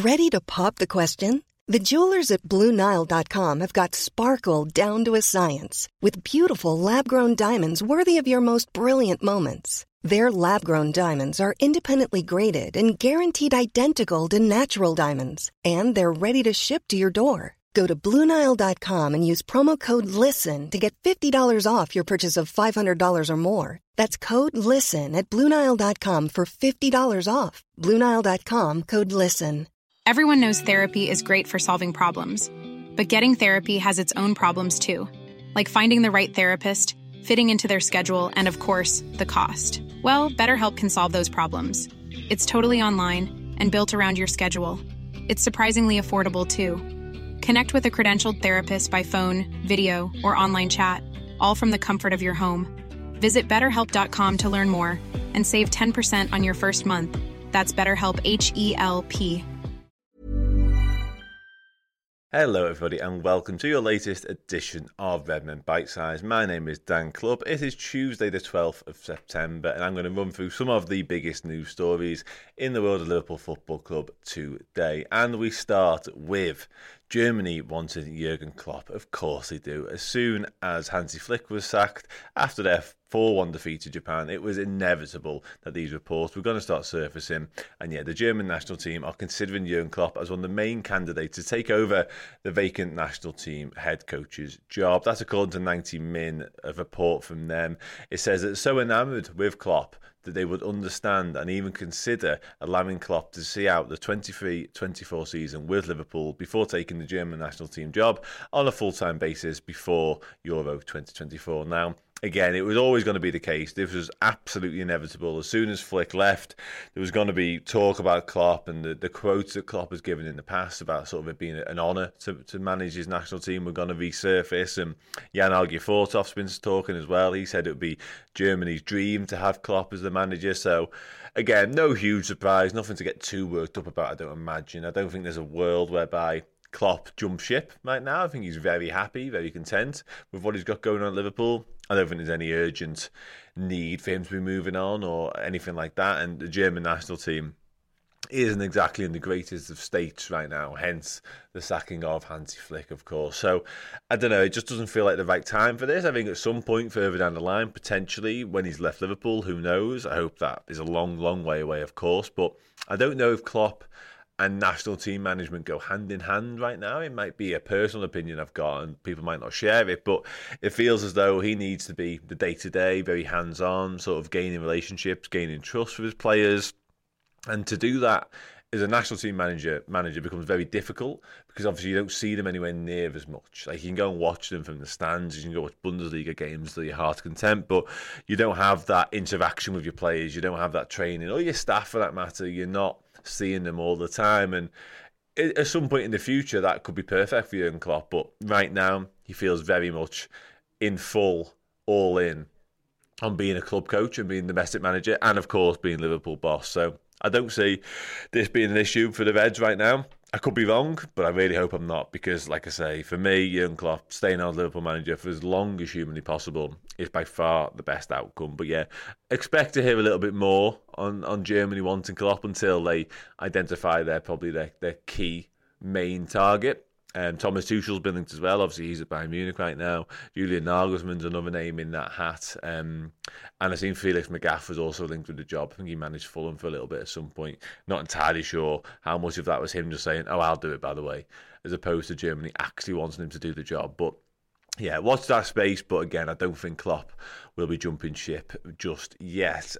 Ready to pop the question? The jewelers at BlueNile.com have got sparkle down to a science with beautiful lab-grown diamonds worthy of your most brilliant moments. Their lab-grown diamonds are independently graded and guaranteed identical to natural diamonds, and they're ready to ship to your door. Go to BlueNile.com and use promo code LISTEN to get $50 off your purchase of $500 or more. That's code LISTEN at BlueNile.com for $50 off. BlueNile.com, code LISTEN. Everyone knows therapy is great for solving problems, but getting therapy has its own problems too, like finding the right therapist, fitting into their schedule, and of course, the cost. Well, BetterHelp can solve those problems. It's totally online and built around your schedule. It's surprisingly affordable too. Connect with a credentialed therapist by phone, video, or online chat, all from the comfort of your home. Visit BetterHelp.com to learn more and save 10% on your first month. That's BetterHelp, H-E-L-P. Hello everybody and welcome to your latest edition of Redmen Bite Size. My name is Dan Clubb. It is Tuesday the 12th of September and I'm going to run through some of the biggest news stories in the world of Liverpool Football Club today. And we start with Germany wanted Jurgen Klopp. Of course they do. As soon as Hansi Flick was sacked after their 4-1 defeat to Japan, it was inevitable that these reports were going to start surfacing. And yeah, the German national team are considering Jurgen Klopp as one of the main candidates to take over the vacant national team head coach's job. That's according to 90 Min, a report from them. It says that so enamoured with Klopp that they would understand and even consider allowing Klopp to see out the 23-24 season with Liverpool before taking the German national team job on a full-time basis before Euro 2024. Now, again, it was always going to be the case. This was absolutely inevitable. As soon as Flick left, there was going to be talk about Klopp, and the quotes that Klopp has given in the past about sort of it being an honour to manage his national team were going to resurface. And Jan Åge Fortoft's been talking as well. He said it would be Germany's dream to have Klopp as the manager. So, again, no huge surprise, nothing to get too worked up about, I don't imagine. I don't think there's a world whereby Klopp jump ship right now. I think he's very happy, very content with what he's got going on at Liverpool. I don't think there's any urgent need for him to be moving on or anything like that. And the German national team isn't exactly in the greatest of states right now, hence the sacking of Hansi Flick, of course. So, I don't know, it just doesn't feel like the right time for this. I think at some point further down the line, potentially, when he's left Liverpool, who knows? I hope that is a long, long way away, of course. But I don't know if Klopp and national team management go hand in hand right now. It might be a personal opinion I've got and people might not share it, but it feels as though he needs to be the day-to-day, very hands-on, sort of gaining relationships, gaining trust with his players. And to do that as a national team manager becomes very difficult because obviously you don't see them anywhere near as much. Like, you can go and watch them from the stands, you can go watch Bundesliga games to your heart's content, but you don't have that interaction with your players, you don't have that training, or your staff for that matter. You're not seeing them all the time, and at some point in the future that could be perfect for Jurgen Klopp, but right now he feels very much in full, all in on being a club coach and being domestic manager and of course being Liverpool boss. So I don't see this being an issue for the Reds right now. I could be wrong, but I really hope I'm not, because, like I say, for me, Jurgen Klopp staying on as Liverpool manager for as long as humanly possible is by far the best outcome. But yeah, expect to hear a little bit more on Germany wanting Klopp until they identify their key main target. Thomas Tuchel's been linked as well. Obviously, he's at Bayern Munich right now. Julian Nagelsmann's another name in that hat. And I think Felix Magath was also linked with the job. I think he managed Fulham for a little bit at some point. Not entirely sure how much of that was him just saying, "Oh, I'll do it, by the way," as opposed to Germany actually wanting him to do the job. But yeah, watch that space. But again, I don't think Klopp will be jumping ship just yet.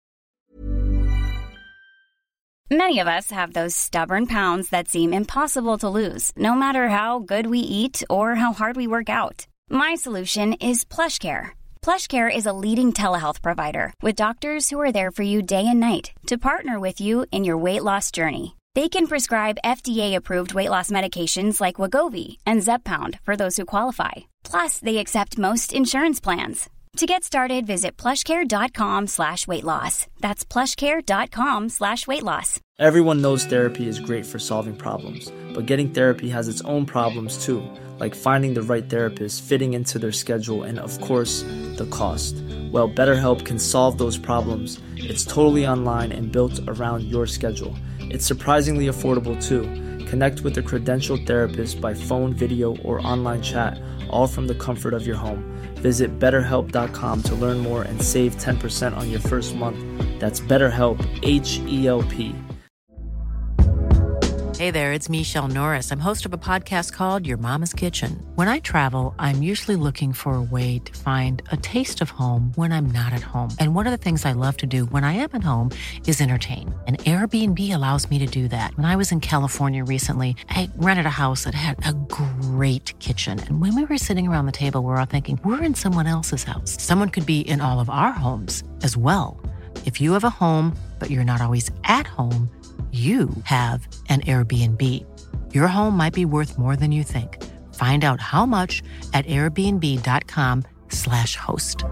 Many of us have those stubborn pounds that seem impossible to lose, no matter how good we eat or how hard we work out. My solution is PlushCare. PlushCare is a leading telehealth provider with doctors who are there for you day and night to partner with you in your weight loss journey. They can prescribe FDA-approved weight loss medications like Wegovy and Zepbound for those who qualify. Plus, they accept most insurance plans. To get started, visit plushcare.com/weightloss. That's plushcare.com/weightloss. Everyone knows therapy is great for solving problems, but getting therapy has its own problems too, like finding the right therapist, fitting into their schedule, and of course, the cost. Well, BetterHelp can solve those problems. It's totally online and built around your schedule. It's surprisingly affordable too. Connect with a credentialed therapist by phone, video, or online chat, all from the comfort of your home. Visit BetterHelp.com to learn more and save 10% on your first month. That's BetterHelp, H-E-L-P. Hey there, it's Michelle Norris. I'm host of a podcast called Your Mama's Kitchen. When I travel, I'm usually looking for a way to find a taste of home when I'm not at home. And one of the things I love to do when I am at home is entertain. And Airbnb allows me to do that. When I was in California recently, I rented a house that had a great kitchen. And when we were sitting around the table, we were all thinking, we're in someone else's house. Someone could be in all of our homes as well. If you have a home, but you're not always at home, you have an Airbnb. Your home might be worth more than you think. Find out how much at airbnb.com/host.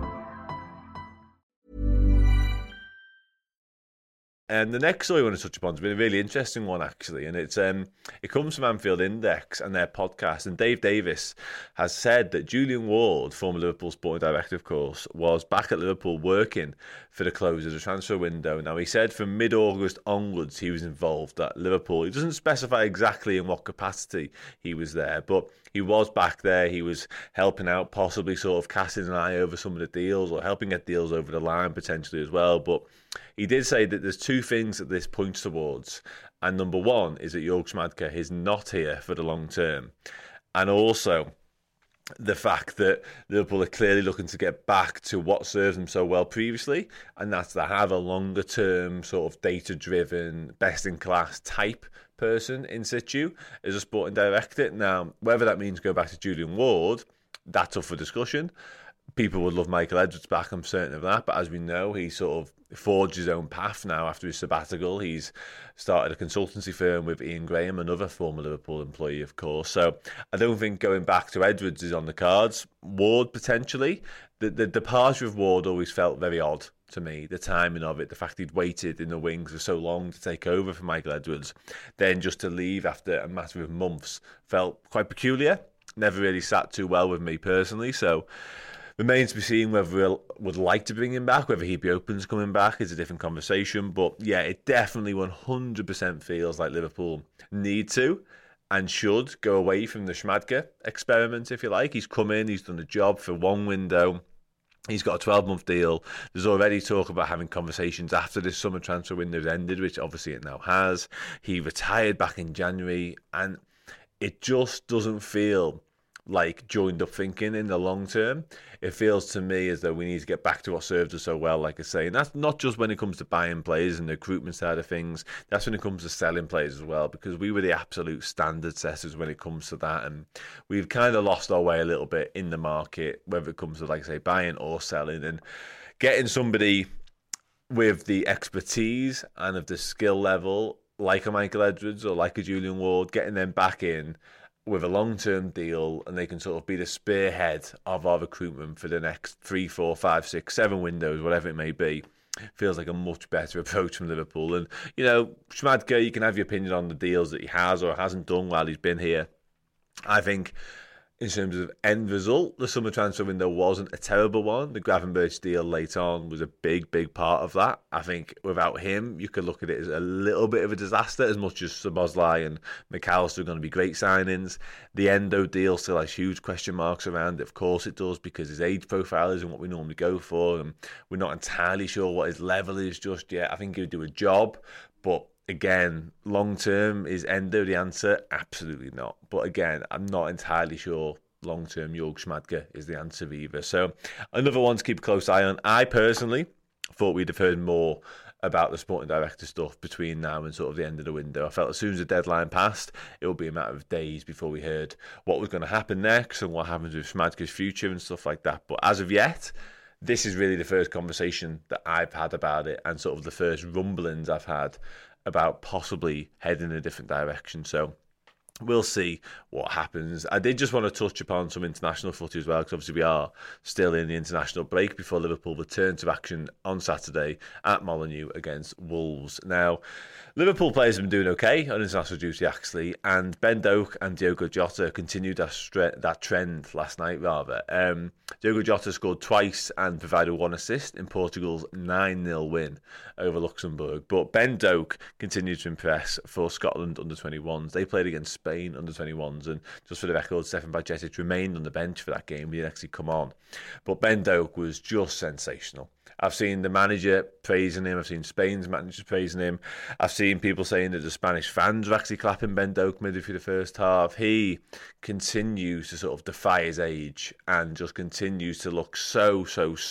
And the next story I want to touch upon has been a really interesting one, actually, and it comes from Anfield Index and their podcast. And Dave Davis has said that Julian Ward, former Liverpool sporting director, of course, was back at Liverpool working for the close of the transfer window. Now, he said from mid-August onwards he was involved at Liverpool. He doesn't specify exactly in what capacity he was there, but he was back there. He was helping out, possibly sort of casting an eye over some of the deals or helping get deals over the line potentially as well. But he did say that there's two things that this points towards. And number one is that Jörg Schmadtke is not here for the long term. And also the fact that Liverpool are clearly looking to get back to what served them so well previously, and that's to have a longer term sort of data-driven, best-in-class type person in situ as a sporting director. Now, whether that means go back to Julian Ward, that's up for discussion. People would love Michael Edwards back, I'm certain of that. But as we know, he sort of forged his own path now after his sabbatical. He's started a consultancy firm with Ian Graham, another former Liverpool employee, of course. So I don't think going back to Edwards is on the cards. Ward, potentially. The departure of Ward always felt very odd to me, the timing of it, the fact he'd waited in the wings for so long to take over for Michael Edwards, then just to leave after a matter of months felt quite peculiar. Never really sat too well with me personally, so remains to be seen whether we would like to bring him back, whether he'd be open to coming back is a different conversation. But yeah, it definitely 100% feels like Liverpool need to and should go away from the Schmadtke experiment, if you like. He's come in, he's done the job for one window. He's got a 12-month deal. There's already talk about having conversations after this summer transfer window's ended, which obviously it now has. He retired back in January, and it just doesn't feel like joined up thinking in the long term. It feels to me as though we need to get back to what served us so well, like I say. And that's not just when it comes to buying players and the recruitment side of things. That's when it comes to selling players as well, because we were the absolute standard setters when it comes to that. And we've kind of lost our way a little bit in the market, whether it comes to, like I say, buying or selling. And getting somebody with the expertise and of the skill level, like a Michael Edwards or like a Julian Ward, getting them back in with a long-term deal, and they can sort of be the spearhead of our recruitment for the next 3, 4, 5, 6, 7 windows, whatever it may be, feels like a much better approach from Liverpool. And, you know, Schmadtke, you can have your opinion on the deals that he has or hasn't done while he's been here. I think in terms of end result, the summer transfer window wasn't a terrible one. The Gravenberch deal late on was a big, big part of that. I think without him, you could look at it as a little bit of a disaster, as much as Szoboszlai and McAllister are going to be great signings. The Endo deal still has huge question marks around it. Of course it does, because his age profile isn't what we normally go for, and we're not entirely sure what his level is just yet. I think he'll do a job, but again, long term, is Endo the answer? Absolutely not. But again, I'm not entirely sure long term Jörg Schmadtke is the answer either. So another one to keep a close eye on. I personally thought we'd have heard more about the sporting director stuff between now and sort of the end of the window. I felt as soon as the deadline passed, it would be a matter of days before we heard what was going to happen next and what happens with Schmadtke's future and stuff like that. But as of yet, this is really the first conversation that I've had about it, and sort of the first rumblings I've had about possibly heading in a different direction. So we'll see what happens. I did just want to touch upon some international footy as well, because obviously we are still in the international break before Liverpool return to action on Saturday at Molineux against Wolves. Now, Liverpool players have been doing okay on international duty, actually, and Ben Doak and Diogo Jota continued that trend last night, rather. Diogo Jota scored twice and provided one assist in Portugal's 9-0 win over Luxembourg. But Ben Doak continued to impress for Scotland under-21s. They played against Spain under-21s, and just for the record, Stefan Bajcetic remained on the bench for that game. He didn't actually come on. But Ben Doak was just sensational. I've seen the manager praising him. I've seen Spain's manager praising him. I've seen people saying that the Spanish fans are actually clapping Ben Doak midway through the first half. He continues to sort of defy his age and just continues to look so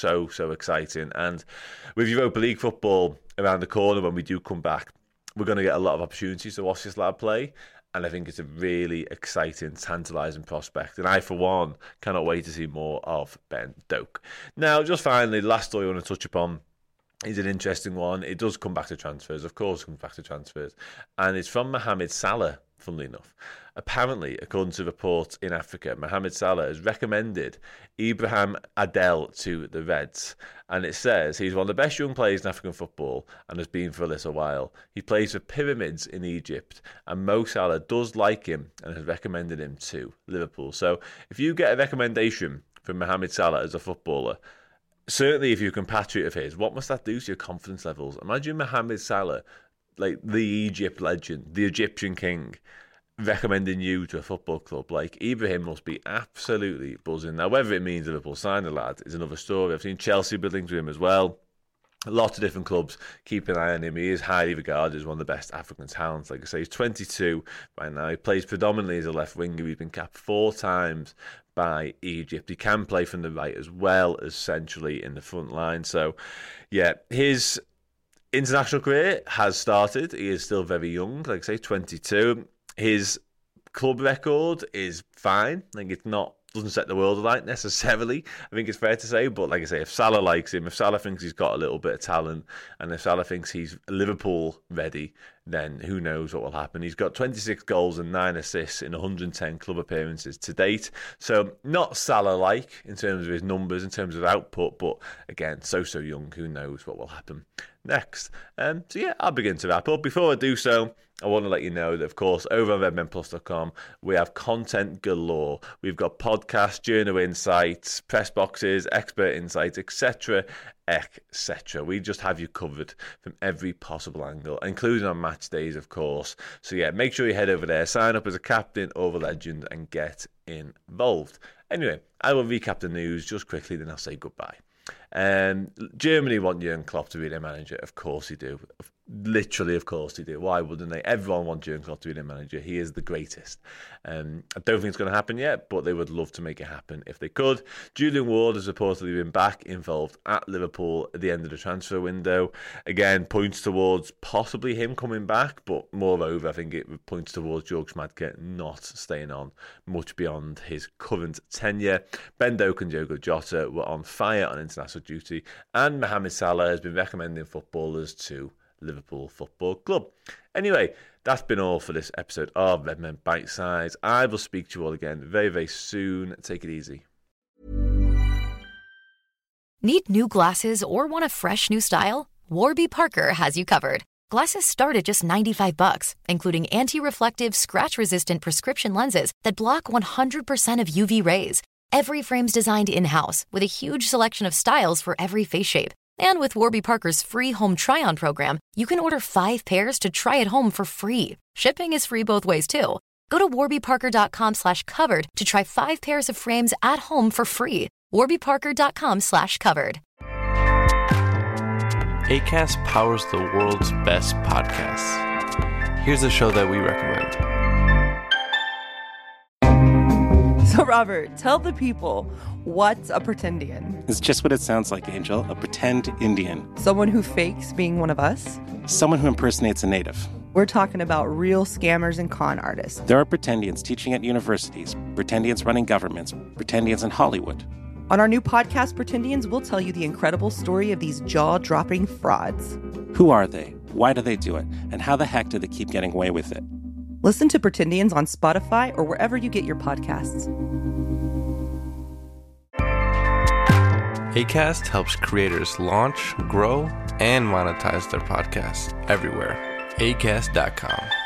exciting. And with Europa League football around the corner when we do come back, we're going to get a lot of opportunities to watch this lad play. And I think it's a really exciting, tantalising prospect. And I, for one, cannot wait to see more of Ben Doak. Now, just finally, the last story I want to touch upon is an interesting one. It does come back to transfers. Of course, it comes back to transfers. And it's from Mohamed Salah, funnily enough. Apparently, according to reports in Africa, Mohamed Salah has recommended Ibrahim Adel to the Reds. And it says he's one of the best young players in African football and has been for a little while. He plays for Pyramids in Egypt, and Mo Salah does like him and has recommended him to Liverpool. So if you get a recommendation from Mohamed Salah as a footballer, certainly if you're a compatriot of his, what must that do to your confidence levels? Imagine Mohamed Salah, like the Egypt legend, the Egyptian king, recommending you to a football club. Like, Ibrahim must be absolutely buzzing. Now, whether it means Liverpool sign the lad is another story. I've seen Chelsea building to him as well. Lots of different clubs keep an eye on him. He is highly regarded as one of the best African talents. Like I say, he's 22 right now. He plays predominantly as a left winger. He's been capped 4 times by Egypt. He can play from the right as well as centrally in the front line. So, yeah, his international career has started. He is still very young, like I say, 22. His club record is fine. Like, it's not, doesn't set the world alight necessarily, I think it's fair to say. But like I say, if Salah likes him, if Salah thinks he's got a little bit of talent, and if Salah thinks he's Liverpool ready, then who knows what will happen. He's got 26 goals and 9 assists in 110 club appearances to date. So not Salah-like in terms of his numbers, in terms of output, but again, so young, who knows what will happen next. So yeah, I'll begin to wrap up. Before I do so, I want to let you know that, of course, over on redmenplus.com, we have content galore. We've got podcasts, journal insights, press boxes, expert insights, etc., etc. We just have you covered from every possible angle, including on match days, of course. So yeah, make sure you head over there, sign up as a captain or a legend, and get involved. Anyway, I will recap the news just quickly, then I'll say goodbye. Germany want Jurgen Klopp to be their manager. Of course they do. Literally, of course they do. Why wouldn't they? Everyone wants Jurgen Klopp to be their manager. He is the greatest. I don't think it's going to happen yet, but they would love to make it happen if they could. Julian Ward has reportedly been back involved at Liverpool at the end of the transfer window. Again, points towards possibly him coming back, but moreover, I think it points towards Jörg Schmadtke not staying on much beyond his current tenure. Ben Doak and Diogo Jota were on fire on international duty, and Mohamed Salah has been recommending footballers to Liverpool Football Club. Anyway, that's been all for this episode of Redmen Bite Size. I will speak to you all again very, very soon. Take it easy. Need new glasses or want a fresh new style? Warby Parker has you covered. Glasses start at just $95, including anti-reflective, scratch-resistant prescription lenses that block 100% of UV rays. Every frame's designed in-house with a huge selection of styles for every face shape. And with Warby Parker's free home try-on program, you can order 5 pairs to try at home for free. Shipping is free both ways, too. Go to warbyparker.com/covered to try 5 pairs of frames at home for free. warbyparker.com/covered. Acast powers the world's best podcasts. Here's a show that we recommend. So, Robert, tell the people, what's a pretendian? It's just what it sounds like, Angel. A pretend Indian. Someone who fakes being one of us? Someone who impersonates a native. We're talking about real scammers and con artists. There are pretendians teaching at universities, pretendians running governments, pretendians in Hollywood. On our new podcast, Pretendians, we'll tell you the incredible story of these jaw-dropping frauds. Who are they? Why do they do it? And how the heck do they keep getting away with it? Listen to Pretendians on Spotify or wherever you get your podcasts. Acast helps creators launch, grow, and monetize their podcasts everywhere. Acast.com.